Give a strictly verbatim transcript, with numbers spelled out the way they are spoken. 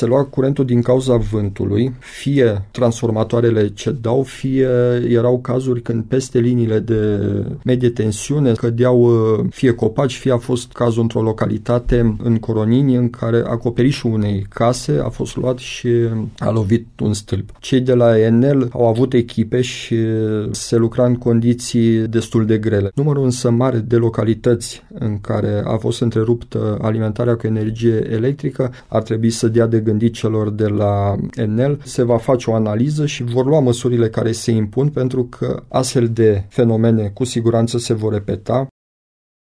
se lua curentul din cauza vântului, fie transformatoarele cedau, fie erau cazuri când peste liniile de medie tensiune cădeau fie copaci, fie a fost cazul într-o localitate în Coronini în care acoperișul unei case a fost luat și a lovit un stâlp. Cei de la Enel au avut echipe și se lucra în condiții destul de grele. Numărul însă mare de localități în care a fost întreruptă alimentarea cu energie electrică ar trebui să dea de gândit celor de la Enel. Se va face o analiză și vor lua măsurile care se impun, pentru că astfel de fenomene cu siguranță se vor repeta.